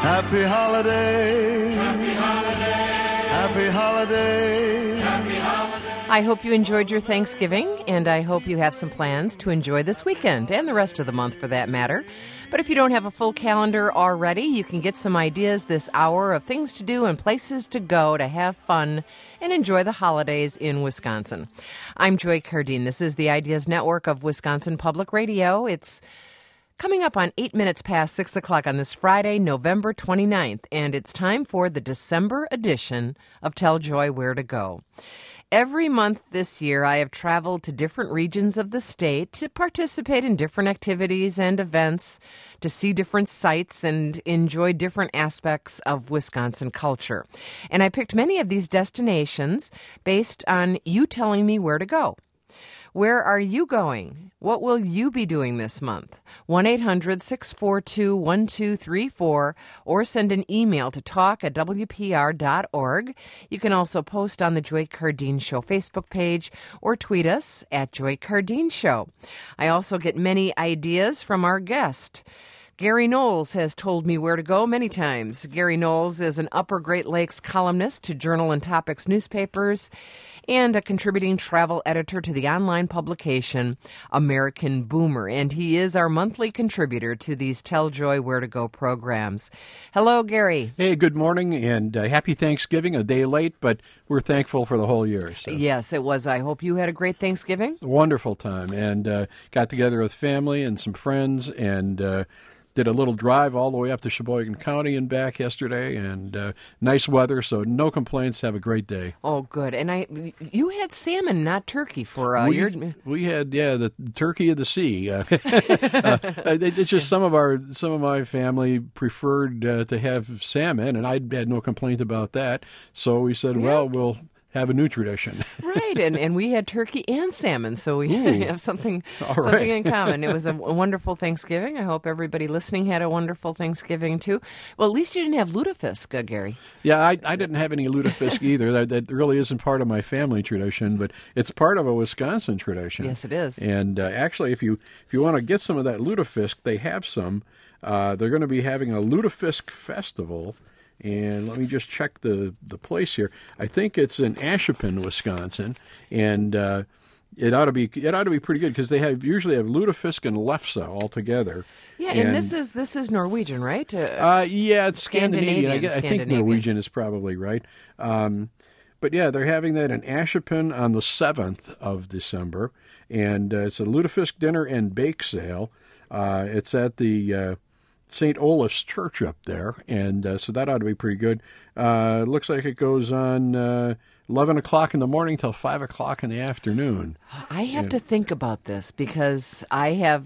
Happy holiday. Happy holiday. Happy holiday. Happy holiday. I hope you enjoyed your Thanksgiving, and I hope you have some plans to enjoy this weekend and the rest of the month for that matter. But if you don't have a full calendar already, you can get some ideas this hour of things to do and places to go to have fun and enjoy the holidays in Wisconsin. I'm Joy Cardine. This is the Ideas Network of Wisconsin Public Radio. It's coming up on 8 minutes past 6 o'clock on this Friday, November 29th, and it's time for the December edition of Tell Joy Where to Go. Every month this year, I have traveled to different regions of the state to participate in different activities and events, to see different sites and enjoy different aspects of Wisconsin culture. And I picked many of these destinations based on you telling me where to go. Where are you going? What will you be doing this month? 1-800-642-1234 or send an email to talk@wpr.org. You can also post on the Joy Cardine Show Facebook page or tweet us at Joy Cardine Show. I also get many ideas from our guest. Gary Knowles has told me where to go many times. Gary Knowles is an Upper Great Lakes columnist to Journal and Topics newspapers and a contributing travel editor to the online publication American Boomer. And he is our monthly contributor to these Tell Joy Where to Go programs. Hello, Gary. Hey, good morning and happy Thanksgiving, a day late, but we're thankful for the whole year. So. Yes, it was. I hope you had a great Thanksgiving. Wonderful time, and got together with family and some friends and did a little drive all the way up to Sheboygan County and back yesterday, and nice weather, so no complaints. Have a great day. Oh, good. And you had salmon, not turkey, for your... We had, the turkey of the sea. It's just some of my family preferred to have salmon, and I had no complaint about that. So we said, well, we'll have a new tradition. Right, and we had turkey and salmon, so we have something in common. It was a wonderful Thanksgiving. I hope everybody listening had a wonderful Thanksgiving, too. Well, at least you didn't have lutefisk, Gary. Yeah, I didn't have any lutefisk either. That really isn't part of my family tradition, but it's part of a Wisconsin tradition. Yes, it is. And actually, if you want to get some of that lutefisk, they have some. They're going to be having a lutefisk festival. And let me just check the place here. I think it's in Ashepin, Wisconsin, and it ought to be pretty good because they usually have lutefisk and lefse all together. Yeah, and this is Norwegian, right? Yeah, it's Scandinavian. I think Norwegian is probably right. But yeah, they're having that in Ashepin on the 7th of December, and it's a lutefisk dinner and bake sale. It's at the St. Olaf's Church up there, and so that ought to be pretty good. Looks like it goes on 11 o'clock in the morning till 5 o'clock in the afternoon. I have to think about this because I have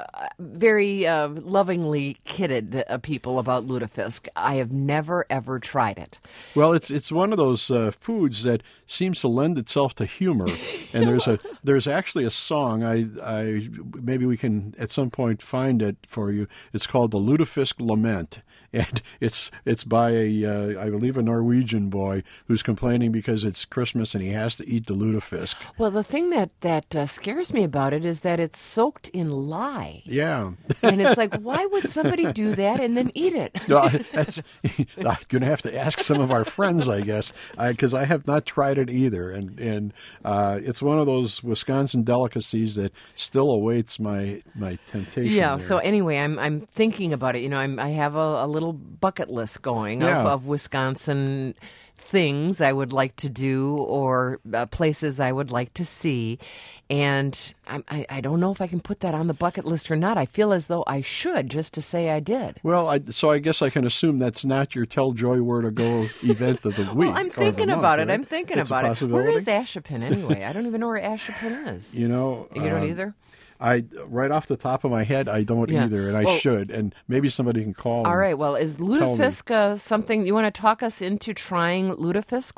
very lovingly kidded people about lutefisk. I have never, ever tried it. Well, it's one of those foods that seems to lend itself to humor, and there's actually a song. I maybe we can at some point find it for you. It's called the Lutefisk Lament, and it's by I believe a Norwegian boy who's complaining because it's Christmas and he has to eat the lutefisk. Well, the thing that scares me about it is that it's soaked in lye. Yeah. And it's like, why would somebody do that and then eat it? No, I'm going to have to ask some of our friends, I guess, because I have not tried it either. And it's one of those Wisconsin delicacies that still awaits my temptation. Yeah, there. so anyway, I'm thinking about it. You know, I have a little bucket list going of Wisconsin things I would like to do or places I would like to see. And I don't know if I can put that on the bucket list or not. I feel as though I should just to say I did. Well, so I guess I can assume that's not your Tell Joy Where to Go event of the week. Well, I'm thinking about it. Right? I'm thinking it's about it. Where is Ashepin anyway? I don't even know where Ashepin is. You know. You don't either? Right off the top of my head, I don't either, and I should, and maybe somebody can call. All right. Well, is lutefisk something you want to talk us into trying lutefisk?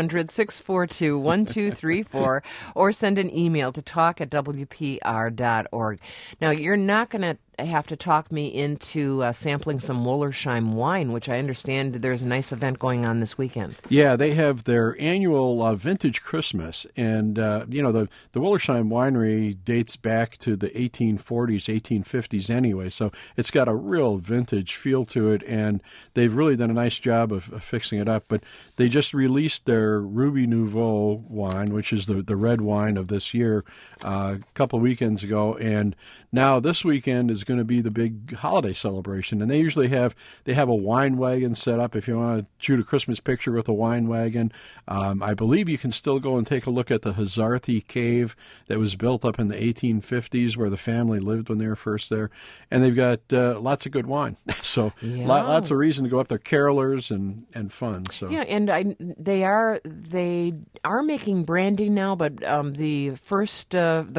1-800-642-1234, or send an email to talk@wpr.org. Now, you're not going to have to talk me into sampling some Wollersheim wine, which I understand there's a nice event going on this weekend. Yeah, they have their annual Vintage Christmas. And, the Wollersheim winery dates back to the 1840s, 1850s anyway. So it's got a real vintage feel to it. And they've really done a nice job of fixing it up. But they just released their Ruby Nouveau wine, which is the red wine of this year, a couple of weekends ago. And now this weekend is going to be the big holiday celebration. And they usually have a wine wagon set up if you want to shoot a Christmas picture with a wine wagon. I believe you can still go and take a look at the Hazarthi cave that was built up in the 1850s where the family lived when they were first there. And they've got lots of good wine. So lots of reason to go up there, carolers and fun. So yeah, and they are making brandy now, but the first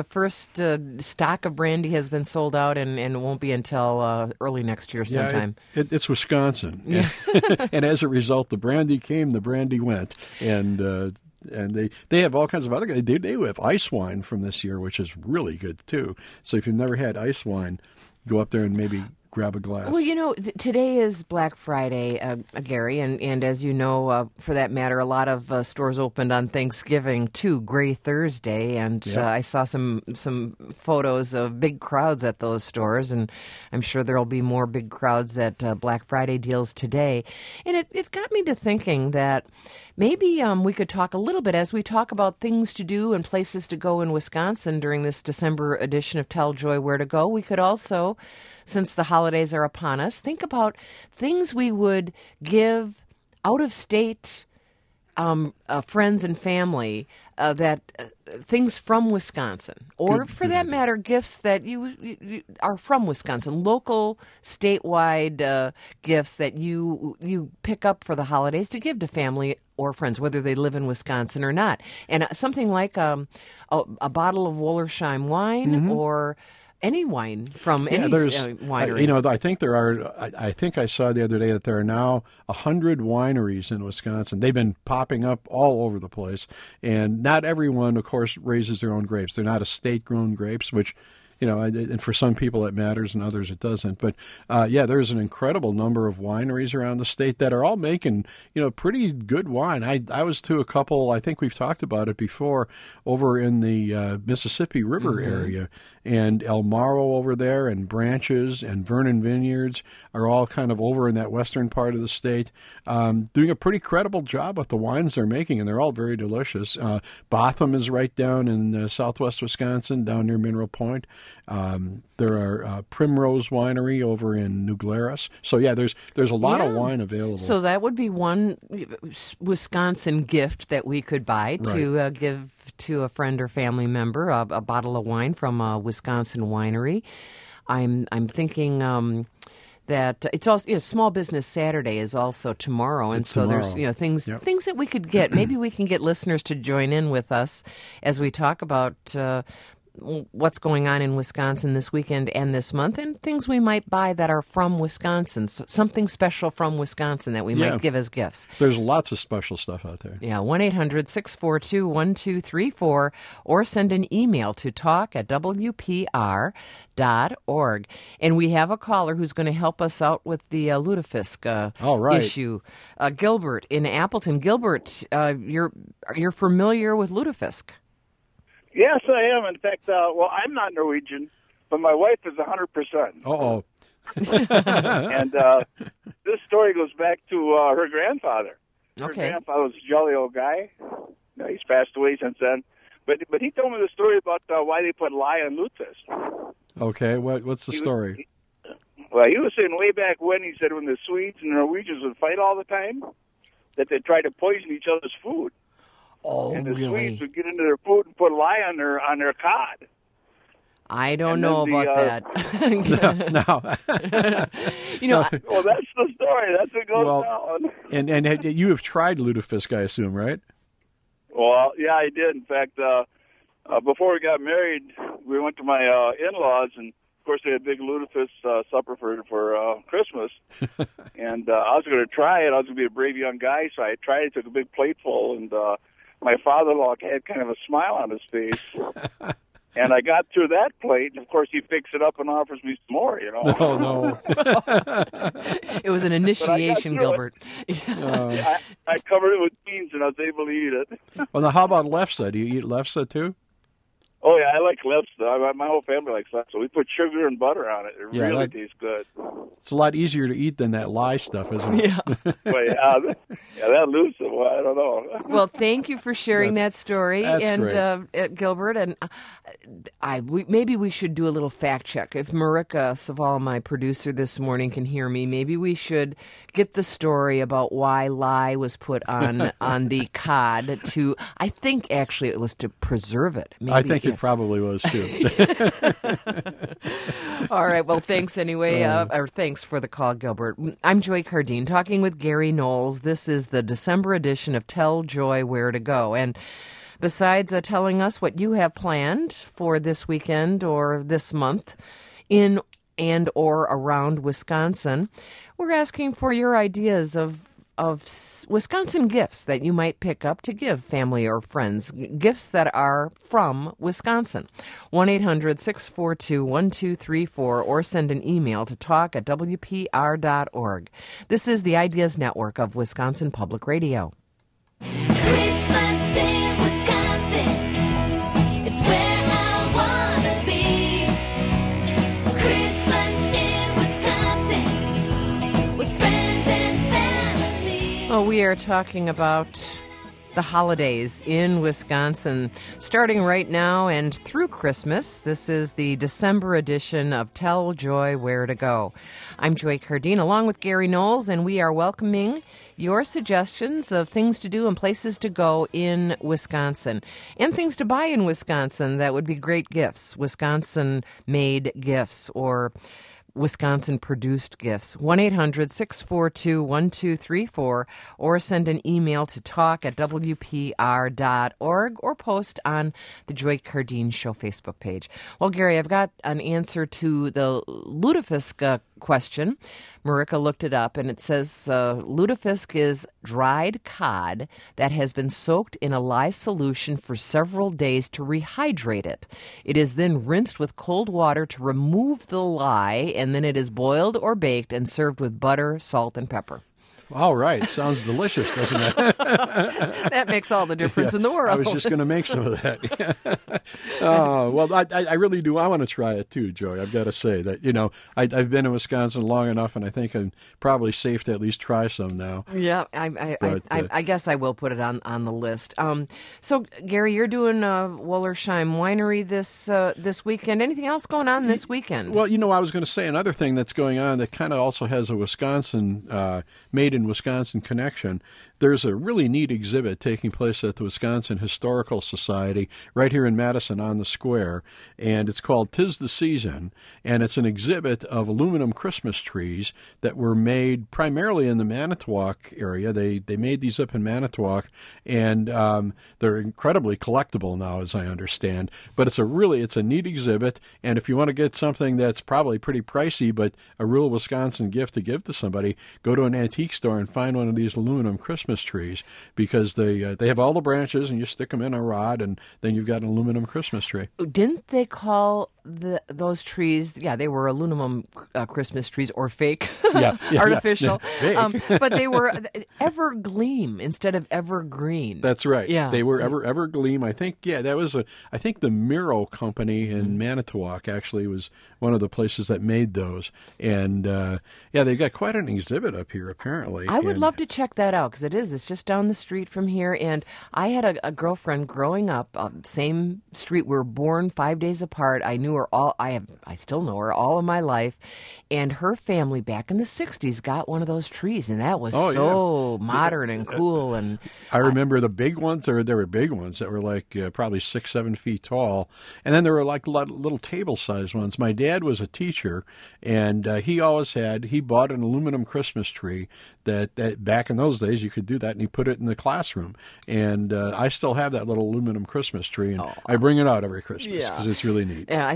stock of brandy has been sold out, and it won't be until early next year sometime. Yeah, it's Wisconsin, yeah. And as a result, the brandy came, the brandy went, and they have all kinds of other. They have ice wine from this year, which is really good too. So if you've never had ice wine, go up there and maybe grab a glass. Well, today is Black Friday, Gary, and as you know, for that matter, a lot of stores opened on Thanksgiving too, Gray Thursday, and I saw some photos of big crowds at those stores, and I'm sure there'll be more big crowds at Black Friday deals today. And it got me to thinking that maybe we could talk a little bit as we talk about things to do and places to go in Wisconsin during this December edition of Tell Joy Where to Go. We could also, since the holidays are upon us, think about things we would give out-of-state friends and family, things from Wisconsin, or for that matter, gifts that you are from Wisconsin, local, statewide gifts that you pick up for the holidays to give to family or friends, whether they live in Wisconsin or not. And something like a bottle of Wollersheim wine or any wine from any winery. I think there are. I think I saw the other day that there are now 100 wineries in Wisconsin. They've been popping up all over the place, and not everyone, of course, raises their own grapes. They're not estate-grown grapes, which. And for some people it matters and others it doesn't. But, there's an incredible number of wineries around the state that are all making, pretty good wine. I was to a couple, I think we've talked about it before, over in the Mississippi River area. And El Morro over there and Branches and Vernon Vineyards are all kind of over in that western part of the state, doing a pretty credible job with the wines they're making, and they're all very delicious. Botham is right down in southwest Wisconsin, down near Mineral Point. There are Primrose Winery over in New Glarus. So, there's a lot of wine available. So that would be one Wisconsin gift that we could buy to give to a friend or family member, a bottle of wine from a Wisconsin winery. I'm thinking that it's also Small Business Saturday is also tomorrow, and there's things that we could get. Maybe we can get listeners to join in with us as we talk about what's going on in Wisconsin this weekend and this month, and things we might buy that are from Wisconsin, so something special from Wisconsin that we might give as gifts. There's lots of special stuff out there. Yeah, 1-800-642-1234, or send an email to talk@wpr.org. And we have a caller who's going to help us out with the lutefisk issue. Gilbert in Appleton. Gilbert, you're familiar with lutefisk? Yes, I am. In fact, I'm not Norwegian, but my wife is 100%. Uh-oh. And this story goes back to her grandfather. Her grandfather was a jolly old guy. He's passed away since then. But he told me the story about why they put lye on lutefisk. Okay, what's the story? He was saying way back when, he said when the Swedes and Norwegians would fight all the time, that they tried to poison each other's food. Oh, and the really? Swedes would get into their food and put lye on their cod. I don't know about that. No. Well, that's the story. That's what goes down. And you have tried lutefisk, I assume, right? Well, yeah, I did. In fact, before we got married, we went to my in-laws, and of course they had a big lutefisk supper for Christmas. And I was going to try it. I was going to be a brave young guy, so I tried it, took a big plateful, and my father-in-law had kind of a smile on his face. And I got through that plate, and of course he picks it up and offers me some more, Oh, no. It was an initiation, Gilbert. I covered it with beans, and I was able to eat it. Well, now, how about lefse? Do you eat lefse, too? Oh, yeah, I like lefse. My whole family likes lefse. We put sugar and butter on it. It really tastes good. It's a lot easier to eat than that lye stuff, isn't it? Yeah. But that loose, well, I don't know. Well, thank you for sharing that story, great. Gilbert. And maybe we should do a little fact check. If Marika Saval, my producer this morning, can hear me, maybe we should get the story about why lye was put on the cod to. I think actually it was to preserve it. Maybe, I think it probably was too. All right. Well, thanks anyway. Or thanks for the call, Gilbert. I'm Joy Cardine talking with Gary Knowles. This is the December edition of Tell Joy Where to Go. And besides telling us what you have planned for this weekend or this month in and or around Wisconsin, we're asking for your ideas of Wisconsin gifts that you might pick up to give family or friends, gifts that are from Wisconsin. 1-800-642-1234 or send an email to talk@wpr.org. This is the Ideas Network of Wisconsin Public Radio. Christmas in Wisconsin, it's where I want to be. Christmas in Wisconsin, with friends and family. Well, we are talking about the holidays in Wisconsin, starting right now and through Christmas. This is the December edition of Tell Joy Where to Go. I'm Joy Cardine, along with Gary Knowles, and we are welcoming your suggestions of things to do and places to go in Wisconsin, and things to buy in Wisconsin that would be great gifts, Wisconsin-made gifts, or Wisconsin-produced gifts. 1-800-642-1234 or send an email to talk@wpr.org or post on the Joy Cardine Show Facebook page. Well, Gary, I've got an answer to the lutefisk question. Marika looked it up, and it says lutefisk is dried cod that has been soaked in a lye solution for several days to rehydrate it. It is then rinsed with cold water to remove the lye, and then it is boiled or baked and served with butter, salt, and pepper. All right. Sounds delicious, doesn't it? That makes all the difference in the world. I was just going to make some of that. Well, I really do. I want to try it too, Joy. I've got to say that, I've been in Wisconsin long enough, and I think I'm probably safe to at least try some now. Yeah, I guess I will put it on the list. So, Gary, you're doing Wollersheim Winery this weekend. Anything else going on this weekend? Well, I was going to say another thing that's going on that kind of also has a Wisconsin made in Wisconsin connection. There's a really neat exhibit taking place at the Wisconsin Historical Society right here in Madison on the Square, and it's called 'Tis the Season, and it's an exhibit of aluminum Christmas trees that were made primarily in the Manitowoc area. They made these up in Manitowoc, and they're incredibly collectible now, as I understand. But it's a neat exhibit, and if you want to get something that's probably pretty pricey but a real Wisconsin gift to give to somebody, go to an antique store and find one of these aluminum Christmas trees, because they have all the branches, and you stick them in a rod, and then you've got an aluminum Christmas tree. Didn't they call those trees? Yeah, they were aluminum Christmas trees, or fake, artificial. Yeah. But they were evergleam instead of evergreen. That's right. Yeah, they were evergleam. I think. Yeah, that was I think the Miro Company in Manitowoc actually was one of the places that made those, and they've got quite an exhibit up here apparently. I would love to check that out, because it's just down the street from here. And I had a girlfriend growing up, same street. We were born 5 days apart. I knew her all. I still know her all of my life. And her family back in the 60s got one of those trees, and that was modern and cool. And I remember the big ones. There were big ones that were like probably 6-7 feet tall, and then there were like little table-sized ones. My dad was a teacher, and he bought an aluminum Christmas tree that back in those days you could do that, and he put it in the classroom. And I still have that little aluminum Christmas tree, and I bring it out every Christmas because it's really neat. Yeah,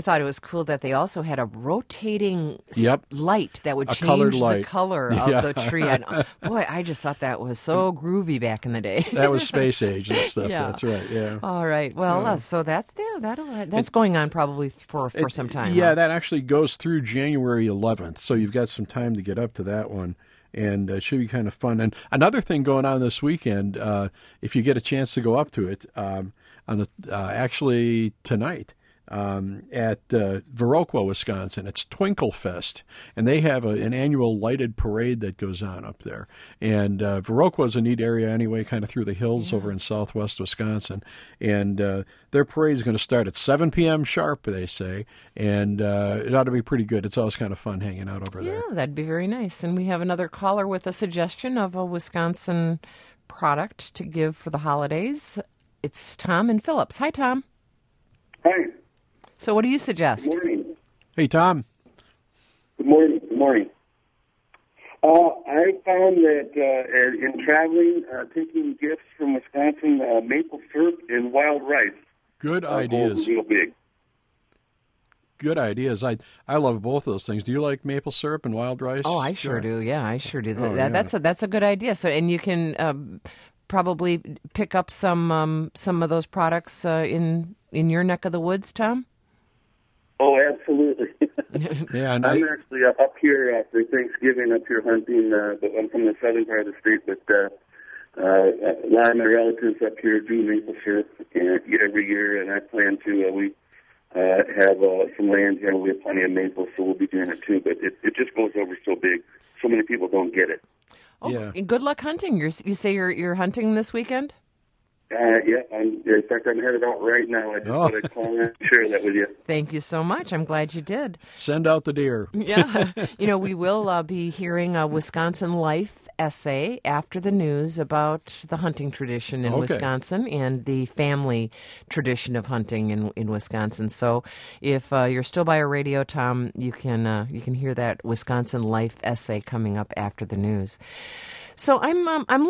thought it was cool that they also had a rotating light that would colored change light. the color of the tree. And, boy, I just thought that was so groovy back in the day. That was space age and stuff. Yeah. That's right. Yeah. All right. Well, so that's that's going on probably for some time. Yeah, huh? that actually goes through January 11th, so you've got some time to get up to that one. And it should be kind of fun. And another thing going on this weekend, if you get a chance to go up to it, actually tonight at Viroqua, Wisconsin, it's Twinkle Fest, and they have an annual lighted parade that goes on up there. And Viroqua is a neat area anyway, kind of through the hills over in southwest Wisconsin. And their parade is going to start at 7 p.m. sharp, they say, and it ought to be pretty good. It's always kind of fun hanging out over there. Yeah, that'd be very nice. And we have another caller with a suggestion of a Wisconsin product to give for the holidays. It's Tom in Phillips. Hi, Tom. Hi. So what do you suggest? Good morning. Hey, Tom. Good morning. Good morning. I found that in traveling, taking gifts from Wisconsin, maple syrup and wild rice. Good ideas. Real big. Good ideas. I love both of those things. Do you like maple syrup and wild rice? Oh, I sure do. Yeah, I sure do. yeah. That's a good idea. So, and you can probably pick up some of those products in your neck of the woods, Tom. Oh, absolutely. Yeah, and I'm actually up here for Thanksgiving, up here hunting. But I'm from the southern part of the state, but a lot of my relatives up here do maple syrup every year, and I plan to. We have some land here, and we have plenty of maple, so we'll be doing it too. But it just goes over so big, so many people don't get it. Oh, yeah. Good luck hunting. You say you're hunting this weekend? Yeah, in fact, I'm headed out right now. I just thought I'd call and share that with you. Thank you so much. I'm glad you did. Send out the deer. Yeah. We will be hearing a Wisconsin Life essay after the news about the hunting tradition in Wisconsin and the family tradition of hunting in Wisconsin. So if you're still by a radio, Tom, you can hear that Wisconsin Life essay coming up after the news. So I'm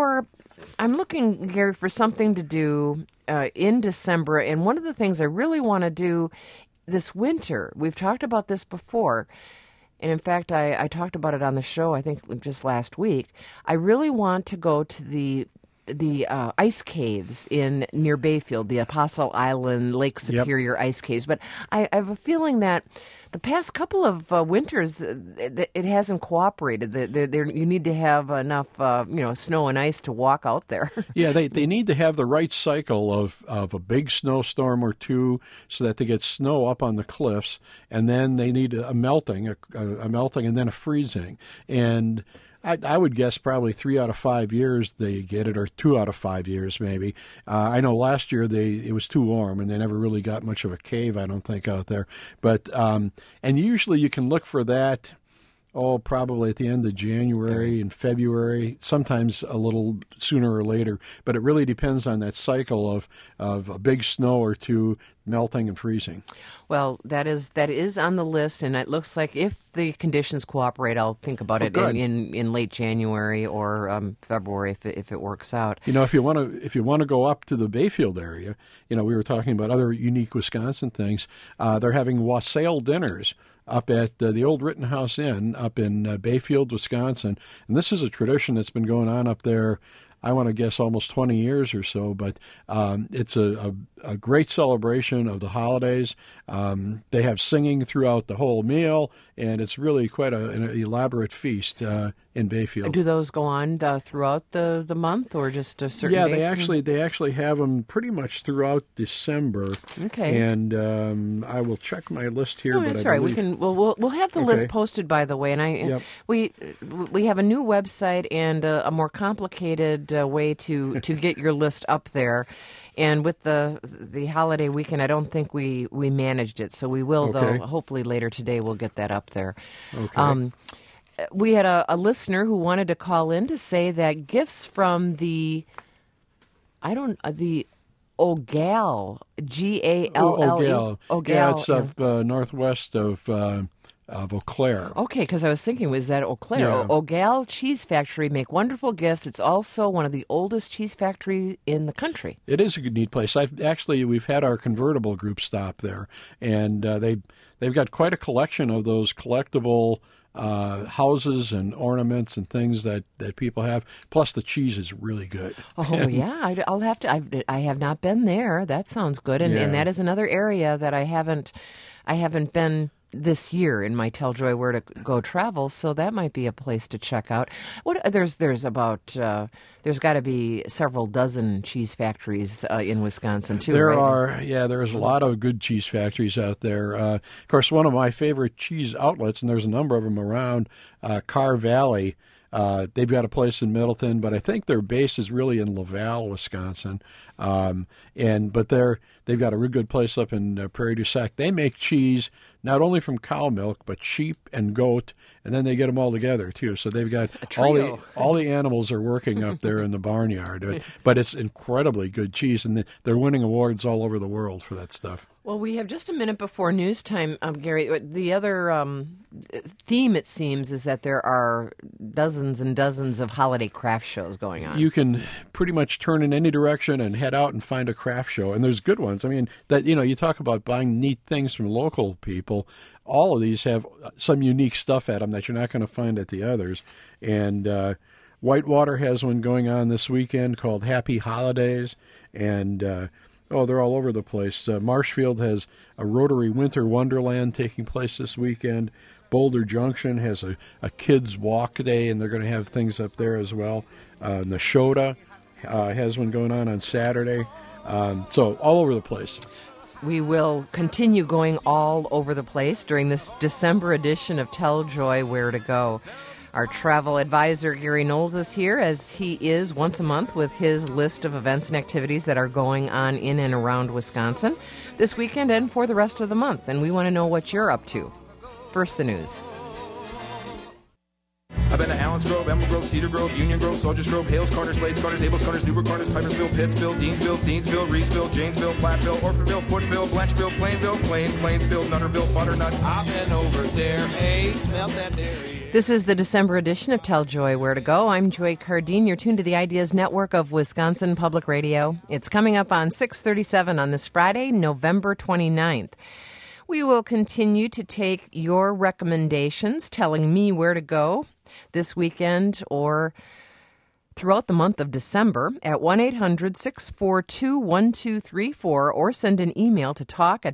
looking, Gary, for something to do in December, and one of the things I really want to do this winter, we've talked about this before, and in fact, I talked about it on the show, I think just last week. I really want to go to the ice caves near Bayfield, the Apostle Island, Lake Superior ice caves. But I have a feeling that the past couple of winters, it hasn't cooperated. You need to have enough, snow and ice to walk out there. Yeah, they need to have the right cycle of a big snowstorm or two so that they get snow up on the cliffs, and then they need a melting and then a freezing. And I would guess probably 3 out of 5 years they get it, or 2 out of 5 years maybe. I know last year it was too warm and they never really got much of a cave, I don't think, out there. But and usually you can look for that. Probably at the end of January and February, sometimes a little sooner or later. But it really depends on that cycle of a big snow or two melting and freezing. Well, that is on the list, and it looks like if the conditions cooperate, I'll think about it in late January or February if it works out. If you want to go up to the Bayfield area, we were talking about other unique Wisconsin things. They're having wassail dinners up at the old Rittenhouse Inn up in Bayfield, Wisconsin. And this is a tradition that's been going on up there, I want to guess, almost 20 years or so. But it's a great celebration of the holidays. They have singing throughout the whole meal, and it's really quite an elaborate feast in Bayfield. Do those go on throughout the month, or just a certain dates? Yeah, they actually have them pretty much throughout December. Okay. And I will check my list here. No, that's right. We'll have the list posted, by the way. And we have a new website and a more complicated way to get your list up there. And with the holiday weekend, I don't think we managed it. So we will, though. Hopefully later today we'll get that up there. Okay. We had a listener who wanted to call in to say that gifts from the Ogall, Gall. Ogall. Yeah, it's up northwest of of Eau Claire. Okay, because I was thinking, was that Eau Claire? Yeah. Eau Galles Cheese Factory make wonderful gifts. It's also one of the oldest cheese factories in the country. It is a good, neat place. We've had our convertible group stop there, and they've got quite a collection of those collectible houses and ornaments and things that people have. Plus, the cheese is really good. Oh, yeah. I'll have to. I have not been there. That sounds good, and that is another area that I haven't been this year in my Tell Joy Where to Go travel, so that might be a place to check out. There's got to be several dozen cheese factories in Wisconsin too. There's a lot of good cheese factories out there. Of course, one of my favorite cheese outlets, and there's a number of them around Carr Valley. They've got a place in Middleton, but I think their base is really in Laval, Wisconsin. But they've got a real good place up in Prairie du Sac. They make cheese not only from cow milk, but sheep and goat, and then they get them all together too. So they've got all the animals are working up there in the barnyard. But it's incredibly good cheese, and they're winning awards all over the world for that stuff. Well, we have just a minute before news time, Gary. The other theme, it seems, is that there are dozens and dozens of holiday craft shows going on. You can pretty much turn in any direction and head out and find a craft show, and there's good ones. I mean, you talk about buying neat things from local people. All of these have some unique stuff at them that you're not going to find at the others. And Whitewater has one going on this weekend called Happy Holidays, and they're all over the place. Marshfield has a Rotary Winter Wonderland taking place this weekend. Boulder Junction has a kids' walk day, and they're going to have things up there as well. Neshota has one going on Saturday. So all over the place. We will continue going all over the place during this December edition of Tell Joy Where to Go. Our travel advisor, Gary Knowles, is here, as he is once a month, with his list of events and activities that are going on in and around Wisconsin this weekend and for the rest of the month. And we want to know what you're up to. First, the news. I've been to Allens Grove, Elm Grove, Cedar Grove, Union Grove, Soldiers Grove, Hales Corners, Slades Corners, Abels Corners, Newburgh Corners, Pipersville, Pittsville, Deansville, Reesville, Janesville, Platteville, Orfordville, Footville, Blancheville, Plainville, Plainfield, Nutterville, Butternut. I've been over there, hey, smell that dairy. This is the December edition of Tell Joy Where to Go. I'm Joy Cardine. You're tuned to the Ideas Network of Wisconsin Public Radio. It's coming up on 6:37 on this Friday, November 29th. We will continue to take your recommendations, telling me where to go this weekend or throughout the month of December at 1-800-642-1234 or send an email to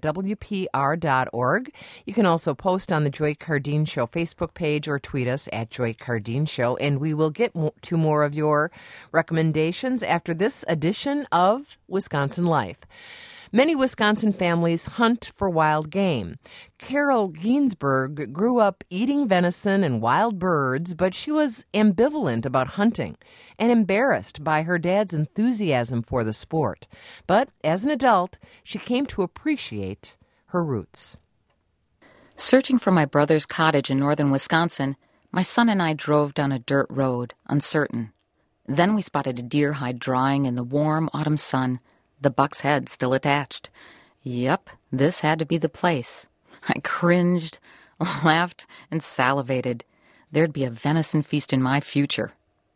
talk@wpr.org. You can also post on the Joy Cardine Show Facebook page or tweet us at Joy Cardine Show, and we will get to more of your recommendations after this edition of Wisconsin Life. Many Wisconsin families hunt for wild game. Carol Ginsberg grew up eating venison and wild birds, but she was ambivalent about hunting and embarrassed by her dad's enthusiasm for the sport. But as an adult, she came to appreciate her roots. Searching for my brother's cottage in northern Wisconsin, my son and I drove down a dirt road, uncertain. Then we spotted a deer hide drying in the warm autumn sun, the buck's head still attached. Yep, this had to be the place. I cringed, laughed, and salivated. There'd be a venison feast in my future.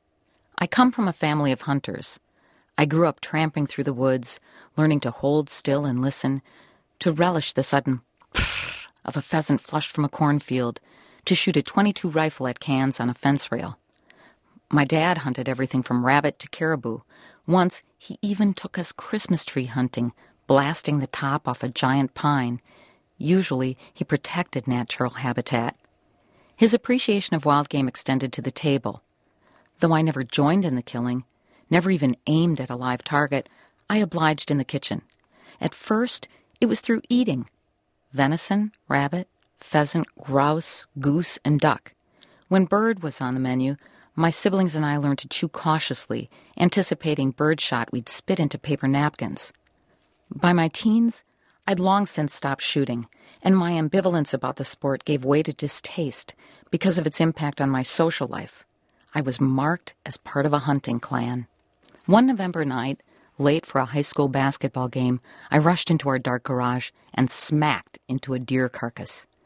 I come from a family of hunters. I grew up tramping through the woods, learning to hold still and listen, to relish the sudden of a pheasant flushed from a cornfield, to shoot a .22 rifle at cans on a fence rail. My dad hunted everything from rabbit to caribou. Once, he even took us Christmas tree hunting, blasting the top off a giant pine. Usually, he protected natural habitat. His appreciation of wild game extended to the table. Though I never joined in the killing, never even aimed at a live target, I obliged in the kitchen. At first, it was through eating. Venison, rabbit, pheasant, grouse, goose, and duck. When bird was on the menu, my siblings and I learned to chew cautiously, anticipating birdshot we'd spit into paper napkins. By my teens, I'd long since stopped shooting, and my ambivalence about the sport gave way to distaste because of its impact on my social life. I was marked as part of a hunting clan. One November night, late for a high school basketball game, I rushed into our dark garage and smacked into a deer carcass.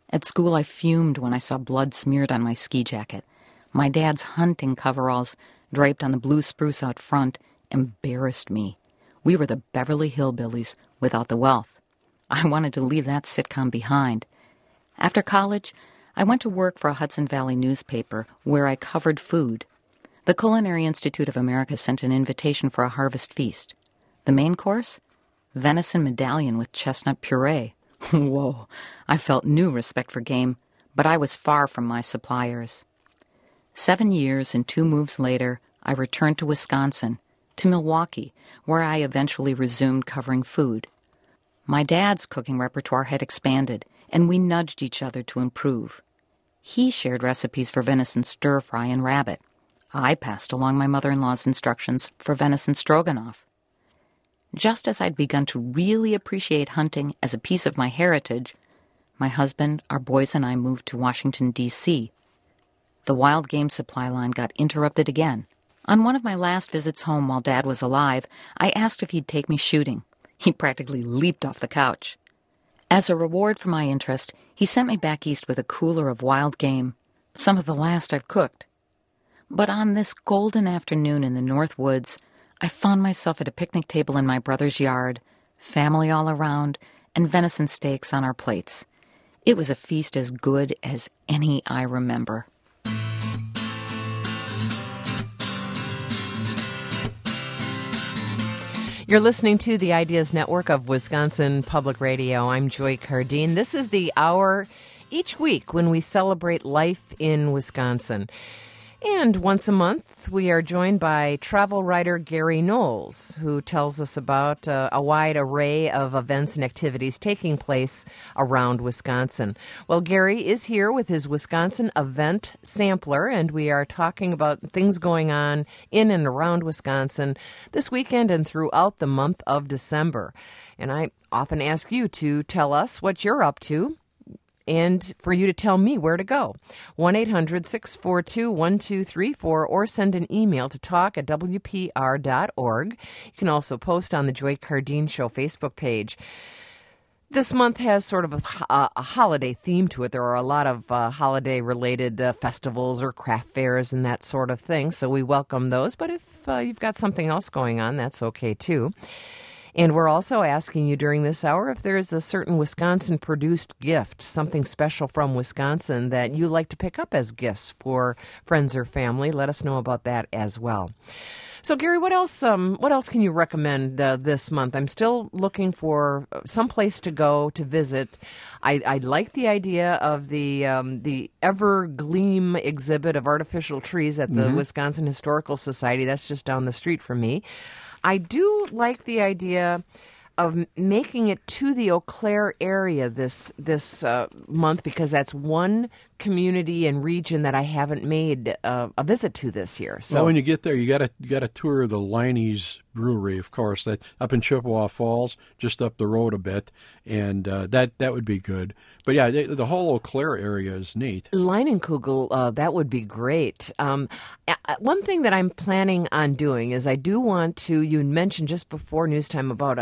At school, I fumed when I saw blood smeared on my ski jacket. My dad's hunting coveralls, draped on the blue spruce out front, embarrassed me. We were the Beverly Hillbillies without the wealth. I wanted to leave that sitcom behind. After college, I went to work for a Hudson Valley newspaper where I covered food. The Culinary Institute of America sent an invitation for a harvest feast. The main course? Venison medallion with chestnut puree. Whoa, I felt new respect for game, but I was far from my suppliers. 7 years and 2 moves later, I returned to Wisconsin, to Milwaukee, where I eventually resumed covering food. My dad's cooking repertoire had expanded, and we nudged each other to improve. He shared recipes for venison stir-fry and rabbit. I passed along my mother-in-law's instructions for venison stroganoff. Just as I'd begun to really appreciate hunting as a piece of my heritage, my husband, our boys, and I moved to Washington, D.C. The wild game supply line got interrupted again. On one of my last visits home while Dad was alive, I asked if he'd take me shooting. He practically leaped off the couch. As a reward for my interest, he sent me back east with a cooler of wild game, some of the last I've cooked. But on this golden afternoon in the North Woods, I found myself at a picnic table in my brother's yard, family all around, and venison steaks on our plates. It was a feast as good as any I remember. You're listening to the Ideas Network of Wisconsin Public Radio. I'm Joy Cardine. This is the hour each week when we celebrate life in Wisconsin. And once a month, we are joined by travel writer Gary Knowles, who tells us about a wide array of events and activities taking place around Wisconsin. Well, Gary is here with his Wisconsin Event Sampler, and we are talking about things going on in and around Wisconsin this weekend and throughout the month of December. And I often ask you to tell us what you're up to, and for you to tell me where to go. 1-800-642-1234 or send an email to talk@wpr.org. You can also post on the Joy Cardine Show Facebook page. This month has sort of a holiday theme to it. There are a lot of holiday-related festivals or craft fairs and that sort of thing, so we welcome those. But if you've got something else going on, that's okay too. And we're also asking you during this hour if there's a certain Wisconsin-produced gift, something special from Wisconsin that you like to pick up as gifts for friends or family. Let us know about that as well. So, Gary, what else can you recommend this month? I'm still looking for some place to go to visit. I like the idea of the Evergleam exhibit of artificial trees at the Wisconsin Historical Society. That's just down the street from me. I do like the idea of making it to the Eau Claire area this month, because that's one community and region that I haven't made a visit to this year. So well, when you get there, you got to tour the Liney's Brewery, of course, that up in Chippewa Falls, just up the road a bit, and that would be good. But yeah, the whole Eau Claire area is neat. Leinenkugel, that would be great. One thing that I'm planning on doing is I do want to. You mentioned just before news time about.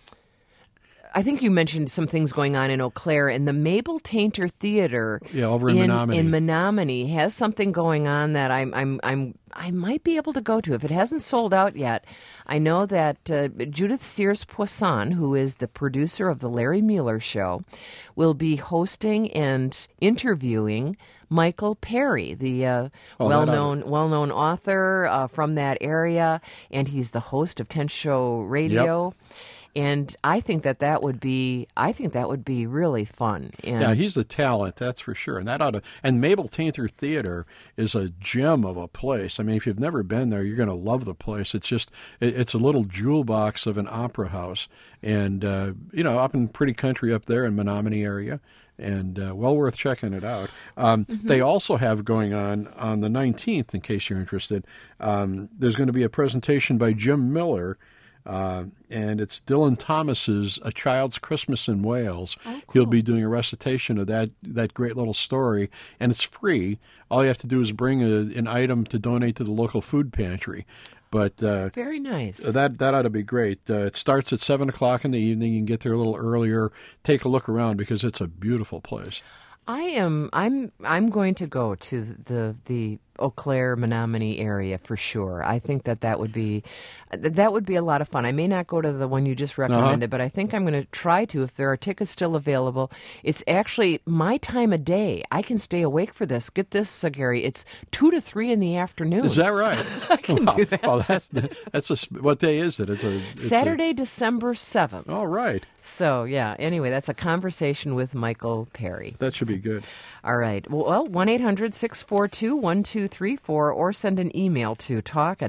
I think you mentioned some things going on in Eau Claire, and the Mabel Tainter Theater over in Menominee. In Menominee has something going on that I might be able to go to if it hasn't sold out yet. I know that Judith Sears Poisson, who is the producer of the Larry Mueller Show, will be hosting and interviewing Michael Perry, the well-known author from that area, and he's the host of Tent Show Radio. Yep. And I think that would be really fun. And yeah, he's a talent, that's for sure. And Mabel Tainter Theater is a gem of a place. I mean, if you've never been there, you're going to love the place. It's a little jewel box of an opera house, and up in pretty country up there in Menominee area. And well worth checking it out. They also have going on the 19th, in case you're interested, there's going to be a presentation by Jim Miller. And it's Dylan Thomas's A Child's Christmas in Wales. Oh, cool. He'll be doing a recitation of that great little story, and it's free. All you have to do is bring an item to donate to the local food pantry. But very nice. That ought to be great. It starts at 7 o'clock in the evening. You can get there a little earlier. Take a look around because it's a beautiful place. I'm going to go to the Eau Claire, Menominee area for sure. I think that would be a lot of fun. I may not go to the one you just recommended, but I think I'm going to try to if there are tickets still available. It's actually my time of day. I can stay awake for this. Get this, Gary. It's 2 to 3 in the afternoon. Is that right? I can do that. Oh, what day is it? It's Saturday, December 7th. All right. So, yeah, anyway, that's a conversation with Michael Perry. That should be good. All right. Well, 1-800-642-1234 or send an email to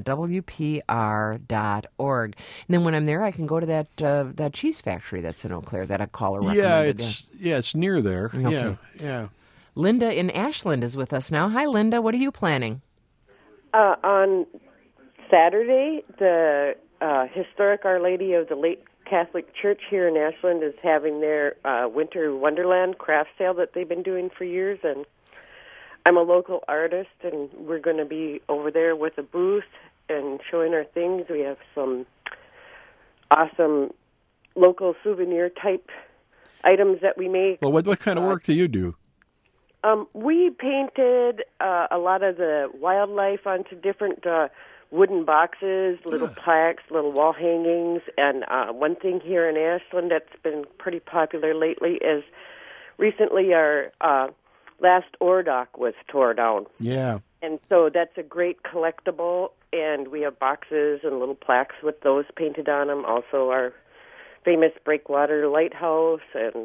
talk@wpr.org. And then when I'm there, I can go to that cheese factory that's in Eau Claire that a caller recommended. It's near there. Okay. Yeah. Linda in Ashland is with us now. Hi, Linda. What are you planning? On Saturday, the Historic Our Lady of the Late Catholic Church here in Ashland is having their Winter Wonderland craft sale that they've been doing for years, and I'm a local artist, and we're going to be over there with a booth and showing our things. We have some awesome local souvenir-type items that we make. Well, what kind of work do you do? We painted a lot of the wildlife onto different wooden boxes, little plaques, little wall hangings, and one thing here in Ashland that's been pretty popular lately is recently our last ore dock was tore down. Yeah. And so that's a great collectible, and we have boxes and little plaques with those painted on them. Also our famous Breakwater Lighthouse and...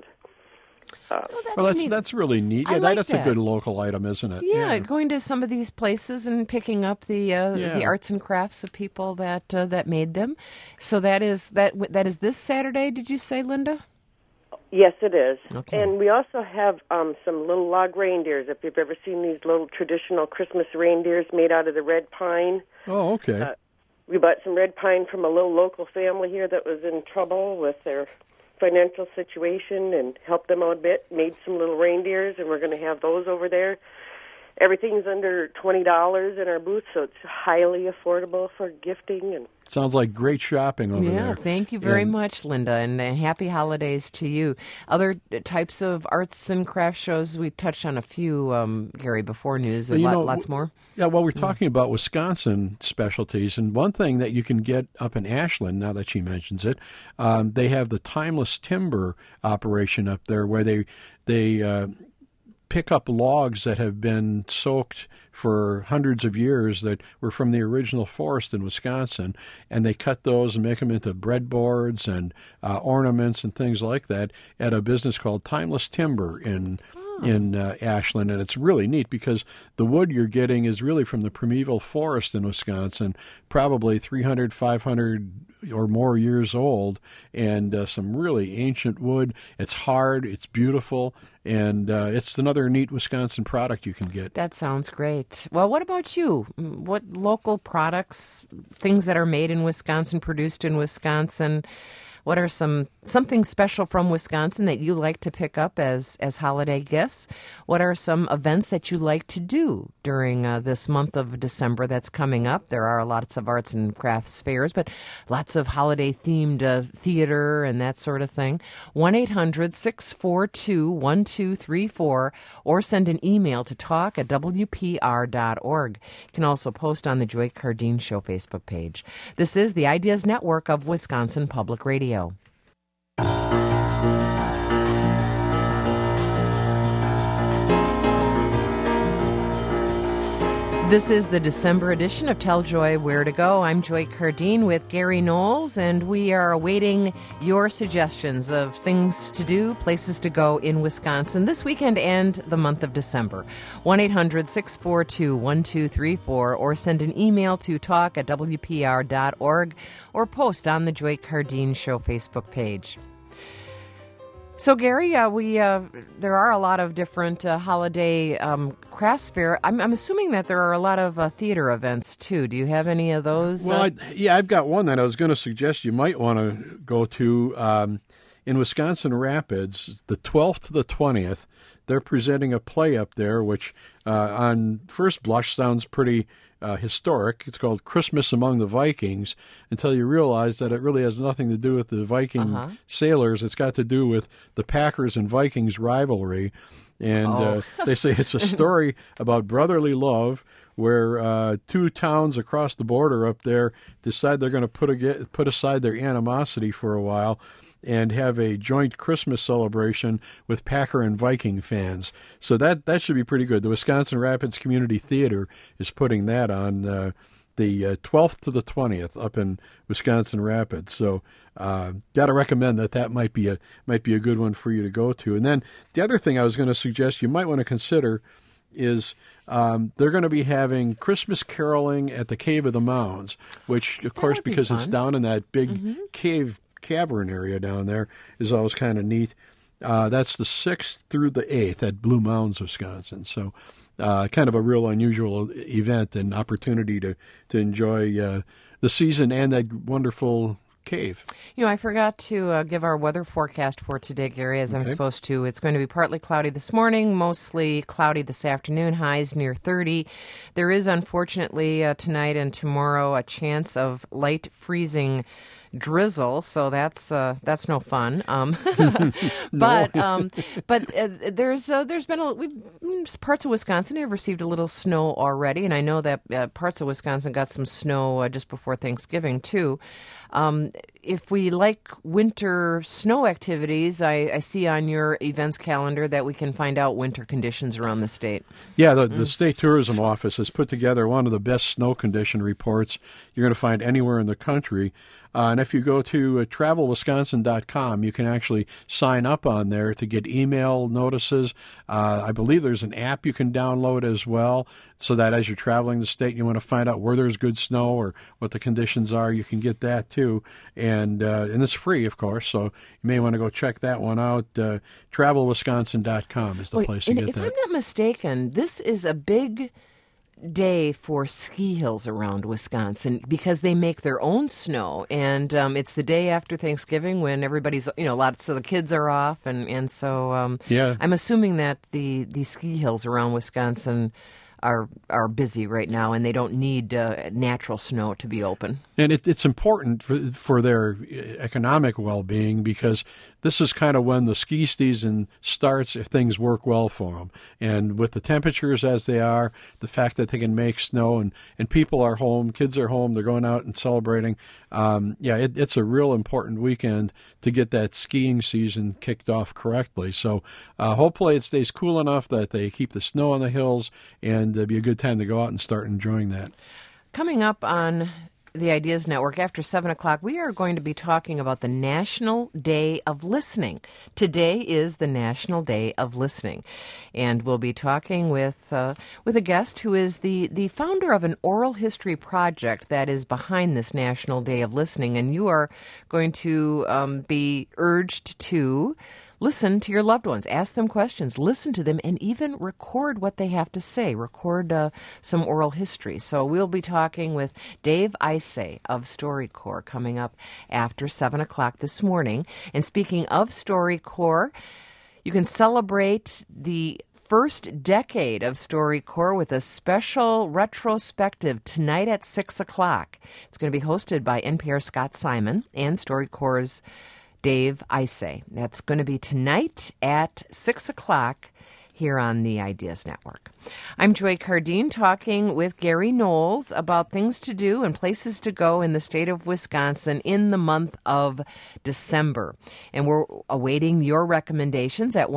that's really neat. Yeah, that's a good local item, isn't it? Yeah, going to some of these places and picking up the arts and crafts of people that made them. So that is this Saturday. Did you say, Linda? Yes, it is. Okay. And we also have some little log reindeers. If you've ever seen these little traditional Christmas reindeers made out of the red pine. Oh, okay. We bought some red pine from a little local family here that was in trouble with their financial situation and helped them out a bit, made some little reindeers, and we're going to have those over there. Everything's under $20 in our booth, so it's highly affordable for gifting. And sounds like great shopping over there. Yeah, thank you very much, Linda, and happy holidays to you. Other types of arts and craft shows, we touched on a few, Gary, before news, lots more. Yeah, well, we're talking about Wisconsin specialties, and one thing that you can get up in Ashland, now that she mentions it, they have the Timeless Timber operation up there where they pick up logs that have been soaked for hundreds of years that were from the original forest in Wisconsin, and they cut those and make them into breadboards and ornaments and things like that at a business called Timeless Timber in Ashland. And it's really neat because the wood you're getting is really from the primeval forest in Wisconsin, probably 300, 500 or more years old, and some really ancient wood. It's hard, it's beautiful, and it's another neat Wisconsin product you can get. That sounds great. Well, what about you? What local products, things that are made in Wisconsin, produced in Wisconsin? What are something special from Wisconsin that you like to pick up as holiday gifts? What are some events that you like to do during this month of December that's coming up? There are lots of arts and crafts fairs, but lots of holiday-themed theater and that sort of thing. 1-800-642-1234 or send an email to talk@wpr.org. You can also post on the Joy Cardine Show Facebook page. This is the Ideas Network of Wisconsin Public Radio. This is the December edition of Tell Joy Where to Go. I'm Joy Cardine with Gary Knowles, and we are awaiting your suggestions of things to do, places to go in Wisconsin this weekend and the month of December. 1-800-642-1234 or send an email to talk@wpr.org or post on the Joy Cardine Show Facebook page. So, Gary, there are a lot of different holiday crafts fair. I'm assuming that there are a lot of theater events, too. Do you have any of those? Well, I've got one that I was going to suggest you might want to go to in Wisconsin Rapids, the 12th to the 20th. They're presenting a play up there, which on first blush sounds pretty historic. It's called Christmas Among the Vikings, until you realize that it really has nothing to do with the Viking sailors. It's got to do with the Packers and Vikings rivalry. And they say it's a story about brotherly love where two towns across the border up there decide they're going to put aside their animosity for a while and have a joint Christmas celebration with Packer and Viking fans. So that should be pretty good. The Wisconsin Rapids Community Theater is putting that on the 12th to the 20th up in Wisconsin Rapids. So got to recommend that might be a good one for you to go to. And then the other thing I was going to suggest you might want to consider is they're going to be having Christmas caroling at the Cave of the Mounds, which, of course, because it's down in that big cavern area down there, is always kind of neat. That's the 6th through the 8th at Blue Mounds, Wisconsin. So kind of a real unusual event and opportunity to enjoy the season and that wonderful cave. I forgot to give our weather forecast for today, Gary, as I'm supposed to. It's going to be partly cloudy this morning, mostly cloudy this afternoon, highs near 30. There is, unfortunately, tonight and tomorrow a chance of light freezing drizzle, so that's no fun. But there's been parts of Wisconsin have received a little snow already, and I know that parts of Wisconsin got some snow just before Thanksgiving too. If we like winter snow activities, I see on your events calendar that we can find out winter conditions around the state. Yeah, the State Tourism Office has put together one of the best snow condition reports you're going to find anywhere in the country. And if you go to travelwisconsin.com, you can actually sign up on there to get email notices. I believe there's an app you can download as well, so that as you're traveling the state and you want to find out where there's good snow or what the conditions are, you can get that too. And it's free, of course, so you may want to go check that one out. Travelwisconsin.com is the place to get that. If I'm not mistaken, this is a big day for ski hills around Wisconsin because they make their own snow, and it's the day after Thanksgiving when everybody's lots of the kids are off, and so I'm assuming that the ski hills around Wisconsin are busy right now, and they don't need natural snow to be open. And it's important for their economic well-being, because this is kind of when the ski season starts if things work well for them. And with the temperatures as they are, the fact that they can make snow and people are home, kids are home, they're going out and celebrating. It's a real important weekend to get that skiing season kicked off correctly. So hopefully it stays cool enough that they keep the snow on the hills, and it'll be a good time to go out and start enjoying that. Coming up on the Ideas Network after 7 o'clock, we are going to be talking about the National Day of Listening. Today is the National Day of Listening, and we'll be talking with a guest who is the founder of an oral history project that is behind this National Day of Listening, and you are going to be urged to listen to your loved ones, ask them questions, listen to them, and even record what they have to say, record some oral history. So we'll be talking with Dave Isay of StoryCorps coming up after 7 o'clock this morning. And speaking of StoryCorps, you can celebrate the first decade of StoryCorps with a special retrospective tonight at 6 o'clock. It's going to be hosted by NPR Scott Simon and StoryCorps' Dave Isay. That's going to be tonight at 6 o'clock here on the Ideas Network. I'm Joy Cardine talking with Gary Knowles about things to do and places to go in the state of Wisconsin in the month of December. And we're awaiting your recommendations at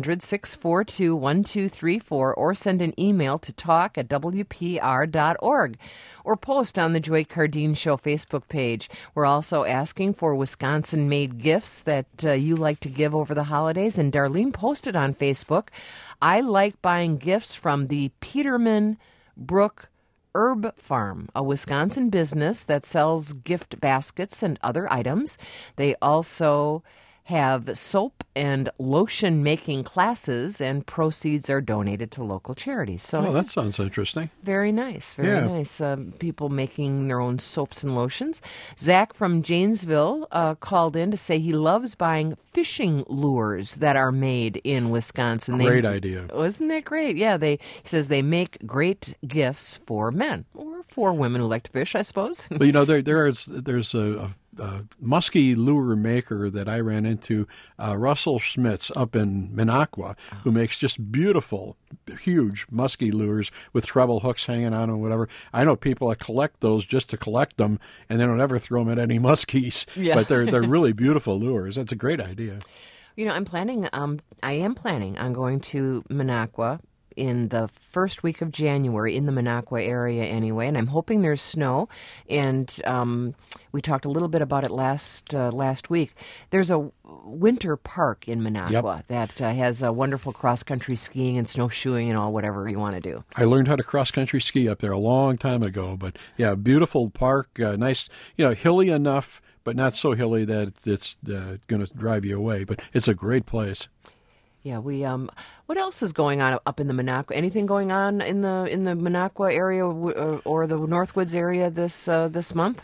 1-800-642-1234 or send an email to talk@wpr.org or post on the Joy Cardine Show Facebook page. We're also asking for Wisconsin-made gifts that you like to give over the holidays. And Darlene posted on Facebook, I like buying gifts from the Peterman Brook Herb Farm, a Wisconsin business that sells gift baskets and other items. They also have soap and lotion making classes, and proceeds are donated to local charities. So that sounds interesting. Very nice, very nice. People making their own soaps and lotions. Zach from Janesville called in to say he loves buying fishing lures that are made in Wisconsin. Great idea. Isn't that great? Yeah, he says they make great gifts for men or for women who like to fish, I suppose. But there's a muskie lure maker that I ran into, Russell Schmitz up in Minocqua, who makes just beautiful, huge muskie lures with treble hooks hanging on them, whatever. I know people that collect those just to collect them, and they don't ever throw them at any muskies. Yeah. But they're really beautiful lures. That's a great idea. You know, I am planning on going to Minocqua in the first week of January, in the Minocqua area anyway, and I'm hoping there's snow. And we talked a little bit about it last week. There's a winter park in Minocqua that has wonderful cross-country skiing and snowshoeing and all whatever you want to do. I learned how to cross-country ski up there a long time ago, but yeah, beautiful park, nice, hilly enough, but not so hilly that it's going to drive you away. But it's a great place. Yeah, we. What else is going on up in the Minocqua? Anything going on in the Minocqua area or the Northwoods area this month?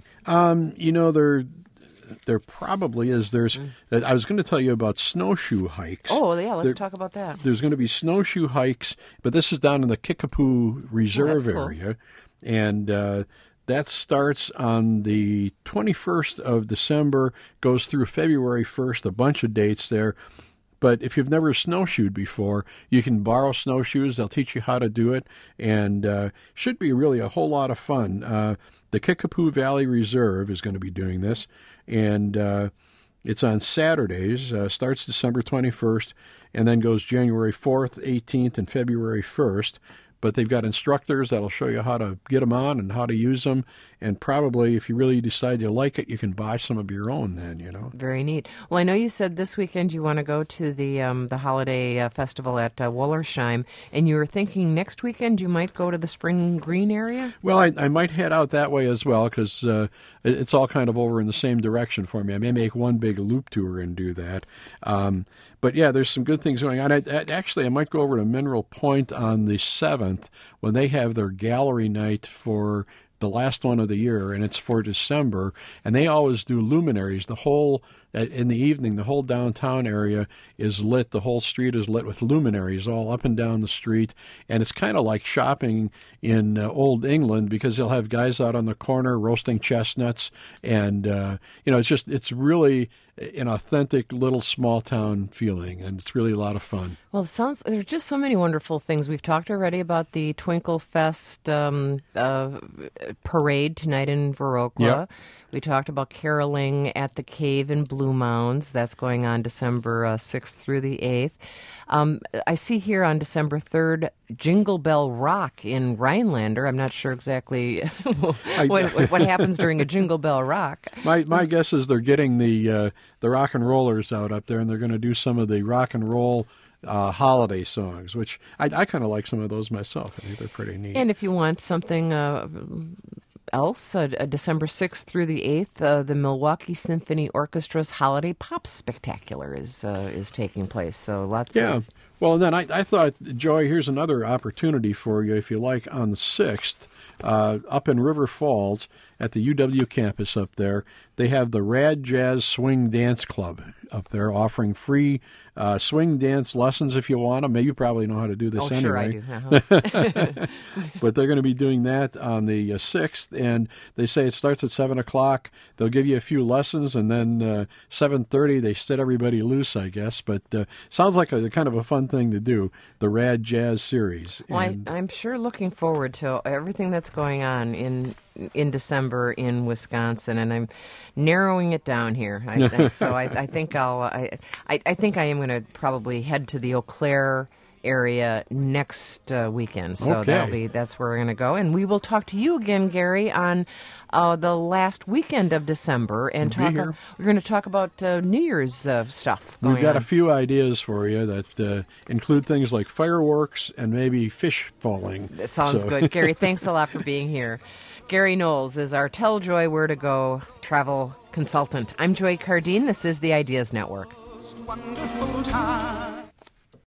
There probably is. There's. I was going to tell you about snowshoe hikes. Oh, yeah. Let's talk about that. There's going to be snowshoe hikes, but this is down in the Kickapoo Reserve area, and that starts on the 21st of December, goes through February 1st. A bunch of dates there. But if you've never snowshoed before, you can borrow snowshoes. They'll teach you how to do it, and should be really a whole lot of fun. The Kickapoo Valley Reserve is going to be doing this, and it's on Saturdays. Starts December 21st, and then goes January 4th, 18th, and February 1st. But they've got instructors that'll show you how to get them on and how to use them. And probably, if you really decide you like it, you can buy some of your own then, Very neat. Well, I know you said this weekend you want to go to the holiday festival at Wollersheim, and you were thinking next weekend you might go to the Spring Green area? Well, I might head out that way as well, because it's all kind of over in the same direction for me. I may make one big loop tour and do that. But yeah, there's some good things going on. I might go over to Mineral Point on the 7th when they have their gallery night for the last one of the year, and it's for December. And they always do luminaries. In the evening, the whole downtown area is lit. The whole street is lit with luminaries all up and down the street. And it's kind of like shopping in old England, because they'll have guys out on the corner roasting chestnuts. And, it's really an authentic little small town feeling, and it's really a lot of fun. Well, there's just so many wonderful things. We've talked already about the Twinkle Fest parade tonight in Viroqua. Yep. We talked about caroling at the Cave in Blue Mounds. That's going on December 6th through the 8th. I see here on December 3rd, Jingle Bell Rock in Rhinelander. I'm not sure exactly what happens during a Jingle Bell Rock. My guess is they're getting the rock and rollers out up there, and they're going to do some of the rock and roll holiday songs, which I kind of like some of those myself. I think they're pretty neat. And if you want something else, December 6th through the 8th, the Milwaukee Symphony Orchestra's Holiday Pop Spectacular is taking place. So lots of... Well, and then I thought, Joy, here's another opportunity for you, if you like, on the 6th, up in River Falls at the UW campus up there. They have the Rad Jazz Swing Dance Club up there offering free swing dance lessons if you want them. Maybe you probably know how to do this anyway. Sure I do. Uh-huh. But they're going to be doing that on the 6th, and they say it starts at 7 o'clock. They'll give you a few lessons, and then 7:30 they set everybody loose, I guess. But sounds like a kind of a fun thing to do, the Rad Jazz series. Well, I'm sure looking forward to everything that's going on in December in Wisconsin, and I'm narrowing it down here. So I think I think I am going to probably head to the Eau Claire area next weekend. So that's where we're going to go, and we will talk to you again, Gary, on the last weekend of December, and we're going to talk about New Year's stuff. We've got a few ideas for you that include things like fireworks and maybe fish falling. That sounds good, Gary. Thanks a lot for being here. Gary Knowles is our Tell Joy Where to Go travel consultant. I'm Joy Cardine. This is the Ideas Network. Wonderful time.